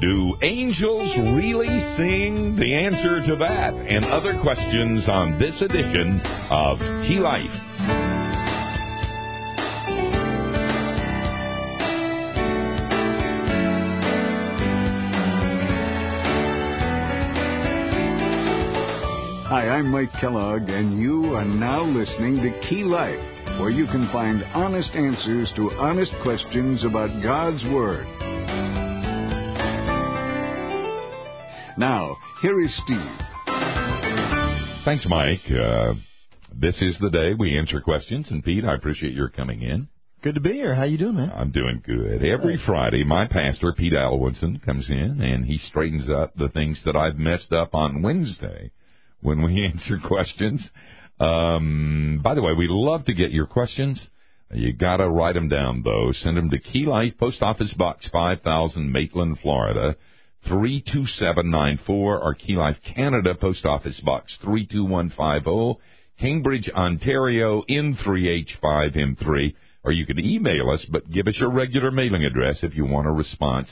Do angels really sing? The answer to that and other questions on this edition of Key Life. Hi, I'm Mike Kellogg, and you are now listening to Key Life, where you can find honest answers to honest questions about God's Word. Now, here is Steve. Thanks, Mike. This is the day we answer questions, and Pete, I appreciate your coming in. Good to be here. How you doing, man? I'm doing good. Every Friday, my pastor, Pete Alwinson, comes in, and he straightens up the things that I've messed up on Wednesday when we answer questions. By the way, we love to get your questions. You got to write them down, though. Send them to Key Life, Post Office Box 5000, Maitland, Florida, 32794, or Key Life Canada, Post Office Box 32150, Cambridge, Ontario, N3H5M3. Or you can email us, but give us your regular mailing address if you want a response.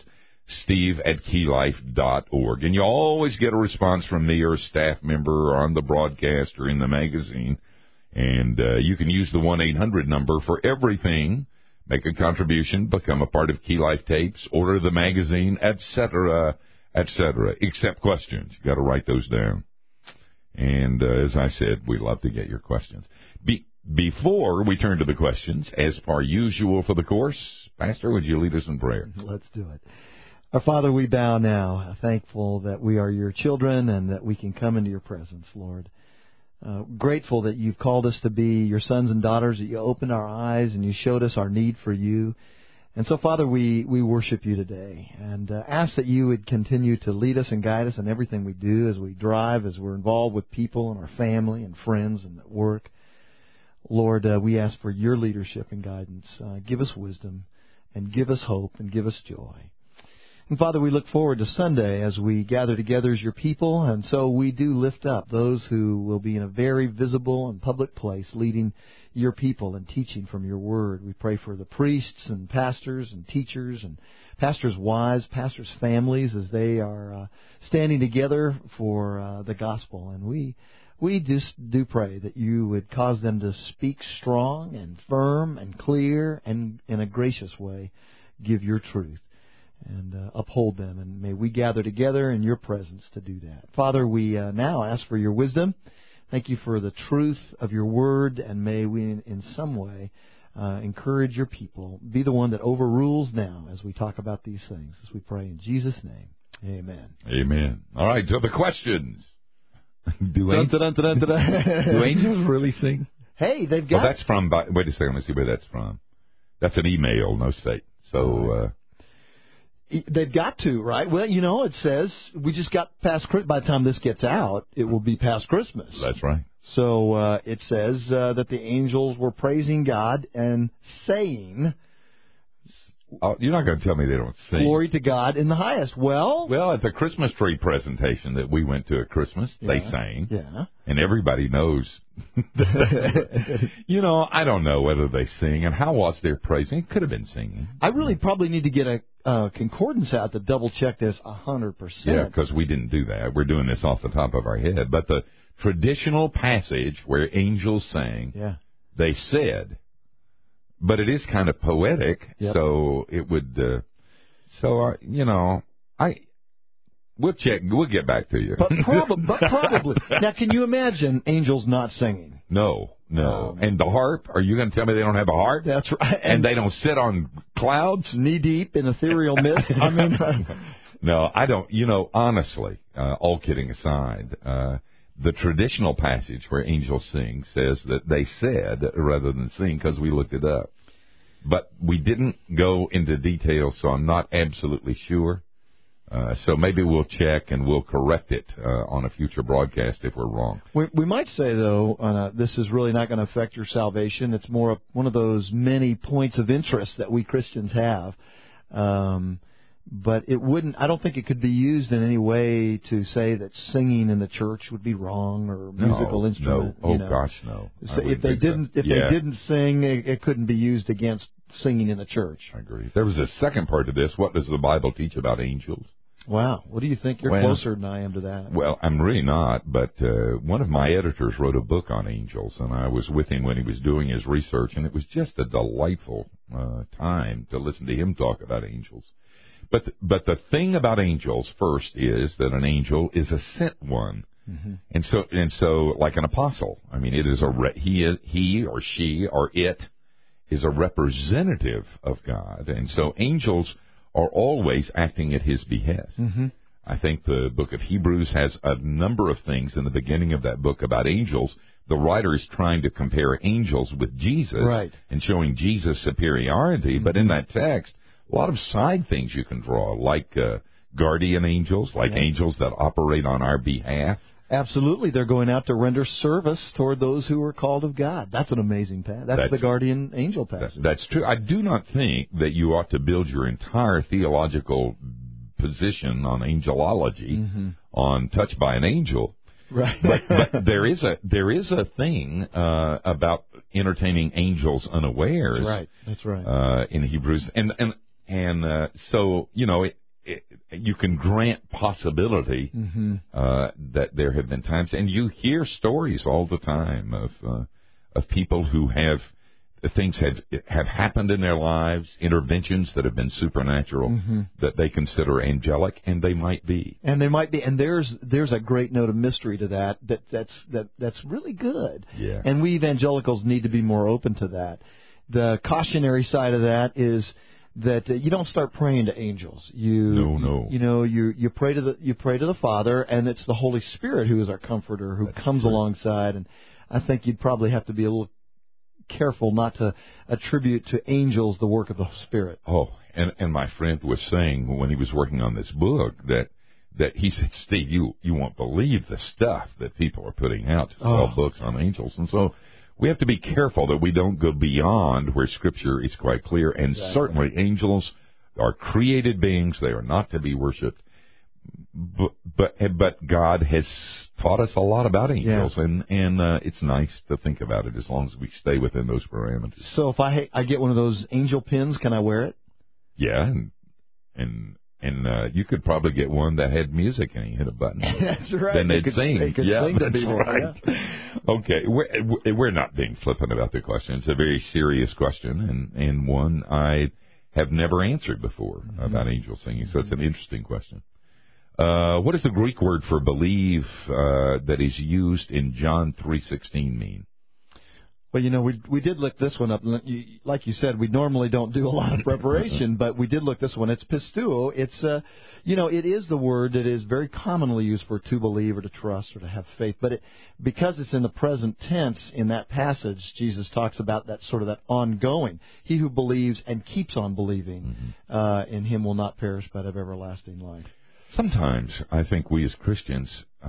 Steve@keylife.org. And you always get a response from me or a staff member or on the broadcast or in the magazine. And you can use the 1-800 number for everything. Make a contribution, become a part of Key Life Tapes, order the magazine, etc., etc., except questions. You got to write those down. And as I said, we love to get your questions. Before we turn to the questions, as per usual for the course, Pastor, would you lead us in prayer? Let's do it. Our Father, we bow now, thankful that we are your children and that we can come into your presence, Lord. Grateful that you've called us to be your sons and daughters, that you opened our eyes and you showed us our need for you. And so, Father, we worship you today and ask that you would continue to lead us and guide us in everything we do as we drive, as we're involved with people and our family and friends and at work. Lord, we ask for your leadership and guidance. Give us wisdom and give us hope and give us joy. And Father, we look forward to Sunday as we gather together as your people, and so we do lift up those who will be in a very visible and public place leading your people and teaching from your word. We pray for the priests and pastors and teachers and pastors' wives, pastors' families as they are standing together for the gospel. And we just do pray that you would cause them to speak strong and firm and clear and in a gracious way give your truth and uphold them. And may we gather together in your presence to do that. Father, we now ask for your wisdom. Thank you for the truth of your word, and may we in some way encourage your people. Be the one that overrules now as we talk about these things, as we pray in Jesus' name. Amen. Amen. All right, so the questions. Do Do angels really sing? Hey, they've got... Well, that's from... Wait a second, let's see where that's from. That's an email, no state. So... They've got to, right? Well, you know, it says we just got past... By the time this gets out, it will be past Christmas. That's right. So it says that the angels were praising God and saying... Oh, you're not going to tell me they don't sing. Glory to God in the highest. Well, at the Christmas tree presentation that we went to at Christmas, they sang. Yeah. And everybody knows. You know, I don't know whether they sing and how was their praising. It could have been singing. I really probably need to get a concordance out to double check this 100%. Yeah, because we didn't do that. We're doing this off the top of our head. But the traditional passage where angels sang, they said... But it is kind of poetic, so it would. You know, we'll check. We'll get back to you. But probably. Now, can you imagine angels not singing? No. And the harp? Are you going to tell me they don't have a harp? That's right. And they don't sit on clouds, knee deep in ethereal mist. I mean, no, I don't. You know, honestly, all kidding aside. The traditional passage where angels sing says that they said rather than sing because we looked it up. But we didn't go into detail, so I'm not absolutely sure. So maybe we'll check and we'll correct it on a future broadcast if we're wrong. We might say, though, this is really not going to affect your salvation. It's more one of those many points of interest that we Christians have. But it wouldn't. I don't think it could be used in any way to say that singing in the church would be wrong or musical instrument. No. Gosh, no. So if they didn't sing, it couldn't be used against singing in the church. I agree. There was a second part to this. What does the Bible teach about angels? Wow. What do you think? You're closer than I am to that. Well, I'm really not, but one of my editors wrote a book on angels, and I was with him when he was doing his research, and it was just a delightful time to listen to him talk about angels. But the thing about angels first is that an angel is a sent one. Mm-hmm. And so like an apostle, I mean, it is he or she or it is a representative of God, and so angels are always acting at his behest. Mm-hmm. I think the book of Hebrews has a number of things in the beginning of that book about angels. The writer is trying to compare angels with Jesus, right, and showing Jesus' superiority, mm-hmm, but in that text, a lot of side things you can draw, like guardian angels, like angels that operate on our behalf. Absolutely. They're going out to render service toward those who are called of God. That's an amazing passage. That's the guardian angel passage. That's true. I do not think that you ought to build your entire theological position on angelology, mm-hmm, on touched by an angel. Right. But there is a thing about entertaining angels unawares. That's right. In Hebrews. And so, you know, you can grant possibility, mm-hmm, that there have been times, and you hear stories all the time of people who have things have happened in their lives, interventions that have been supernatural, mm-hmm, that they consider angelic, and they might be. And there's a great note of mystery to that's really good. Yeah. And we evangelicals need to be more open to that. The cautionary side of that is that you don't start praying to angels. No. You pray to the Father, and it's the Holy Spirit who is our comforter, who comes alongside. And I think you'd probably have to be a little careful not to attribute to angels the work of the Spirit. Oh, and my friend was saying when he was working on this book that he said, Steve, you won't believe the stuff that people are putting out to sell books on angels, and so we have to be careful that we don't go beyond where Scripture is quite clear. And certainly angels are created beings. They are not to be worshipped. But God has taught us a lot about angels, and it's nice to think about it as long as we stay within those parameters. So if I get one of those angel pins, can I wear it? Yeah, and you could probably get one that had music and you hit a button. That's right. Then they'd sing. They could sing to people. Right. Yeah. Okay, we're not being flippant about the question. It's a very serious question, and one I have never answered before, mm-hmm, about angel singing. So it's an interesting question. What does the Greek word for believe that is used in John 3:16 mean? Well, we did look this one up. Like you said, we normally don't do a lot of preparation, but we did look this one. It's pistuo. It's, it is the word that is very commonly used for to believe or to trust or to have faith. But because it's in the present tense in that passage, Jesus talks about that sort of that ongoing. He who believes and keeps on believing, mm-hmm, in him will not perish but have everlasting life. Sometimes I think we as Christians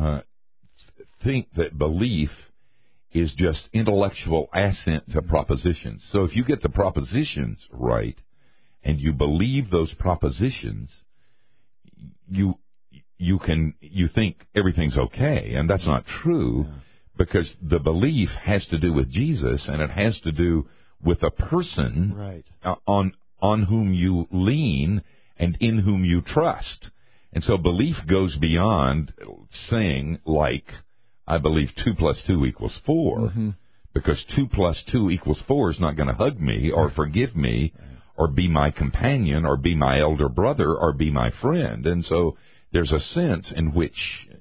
think that belief is just intellectual assent to propositions. So if you get the propositions right and you believe those propositions, you think everything's okay, and that's not true, because the belief has to do with Jesus, and it has to do with a person, right, on whom you lean and in whom you trust. And so belief goes beyond saying, like, I believe 2 + 2 = 4, mm-hmm, because 2 + 2 = 4 is not going to hug me or forgive me or be my companion or be my elder brother or be my friend. And so there's a sense in which,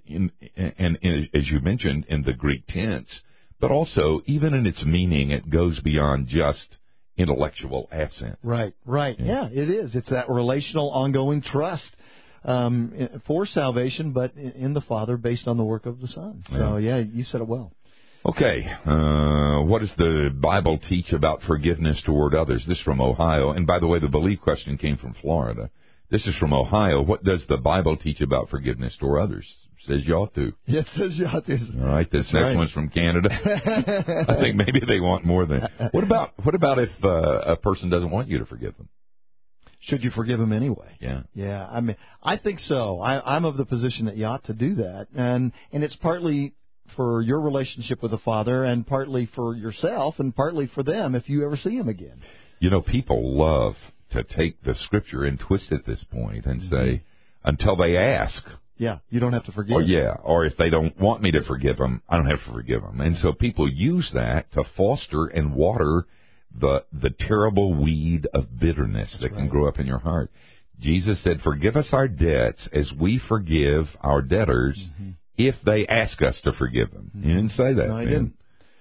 as you mentioned, in the Greek tense, but also even in its meaning, it goes beyond just intellectual assent. Right. Yeah, it is. It's that relational, ongoing trust for salvation, but in the Father based on the work of the Son. So, you said it well. Okay. What does the Bible teach about forgiveness toward others? This is from Ohio. And by the way, the belief question came from Florida. This is from Ohio. What does the Bible teach about forgiveness toward others? Says you ought to. Yeah, it says you ought to. All right. This next one's from Canada. I think maybe they want more than. What about if a person doesn't want you to forgive them? Should you forgive him anyway? Yeah. I mean, I think so. I'm of the position that you ought to do that, and it's partly for your relationship with the Father, and partly for yourself, and partly for them if you ever see him again. People love to take the Scripture and twist at this point and say, until they ask. Yeah, you don't have to forgive. Or if they don't want me to forgive them, I don't have to forgive them. And so people use that to foster and water the terrible weed of bitterness that can grow up in your heart. Jesus said, forgive us our debts as we forgive our debtors if they ask us to forgive them. He didn't say that. No, he didn't.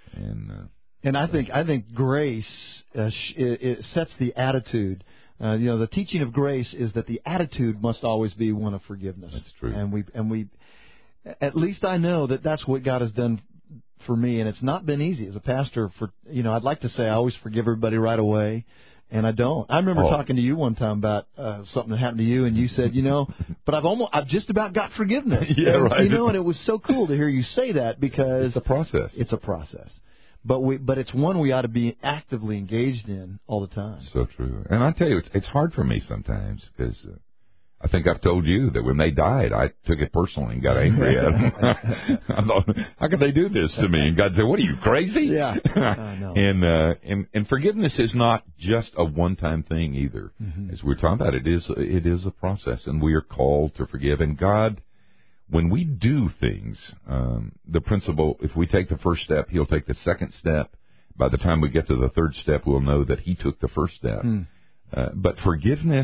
And I think grace it sets the attitude. The teaching of grace is that the attitude must always be one of forgiveness. That's true. And we, at least I know that that's what God has done for me, and it's not been easy as a pastor. I'd like to say I always forgive everybody right away, and I don't. I remember talking to you one time about something that happened to you, and you said, but I've just about got forgiveness. Yeah, right. And it was so cool to hear you say that because it's a process. It's a process. But it's one we ought to be actively engaged in all the time. So true. And I tell you, it's hard for me sometimes because I think I've told you that when they died, I took it personally and got angry at them. I thought, how could they do this to me? And God said, what are you, crazy? Yeah. No. And forgiveness is not just a one-time thing either. Mm-hmm. As we're talking about, it is a process, and we are called to forgive. And God, when we do things, the principle, if we take the first step, He'll take the second step. By the time we get to the third step, we'll know that He took the first step. But forgiveness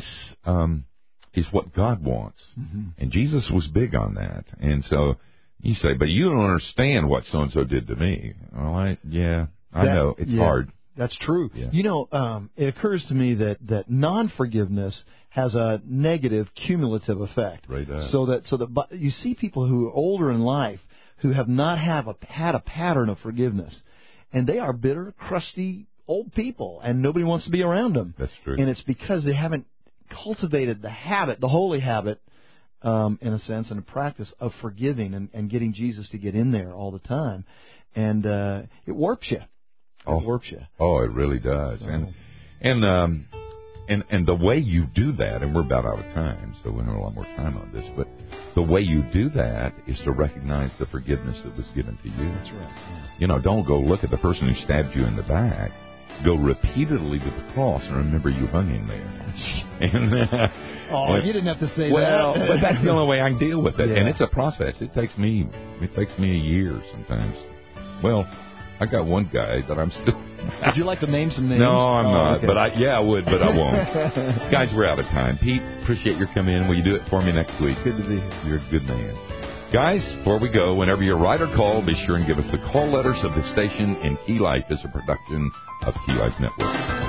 is what God wants. Mm-hmm. And Jesus was big on that. And so you say, but you don't understand what so-and-so did to me. Well, I know. It's hard. That's true. Yeah. It occurs to me that non-forgiveness has a negative cumulative effect. Right. So that you see people who are older in life who have not had a pattern of forgiveness, and they are bitter, crusty old people, and nobody wants to be around them. That's true. And it's because they haven't cultivated the habit, the holy habit, in a sense, and a practice of forgiving and getting Jesus to get in there all the time. And it warps you. It warps you. Oh, it really does. So. And the way you do that, and we're about out of time, so we have a lot more time on this, but the way you do that is to recognize the forgiveness that was given to you. That's right. Yeah. Don't go look at the person who stabbed you in the back. Go repeatedly to the cross and remember you hung in there. You didn't have to say that. Well, but that's the only way I can deal with it. Yeah. And it's a process. It takes me a year sometimes. Well, I got one guy that I'm still... Would you like to name some names? No, I'm not. Okay. But I would, but I won't. Guys, we're out of time. Pete, appreciate your coming in. Will you do it for me next week? Good to be here. You're a good man. Guys, before we go, whenever you write or call, be sure and give us the call letters of the station. And Key Life is a production of Key Life Network.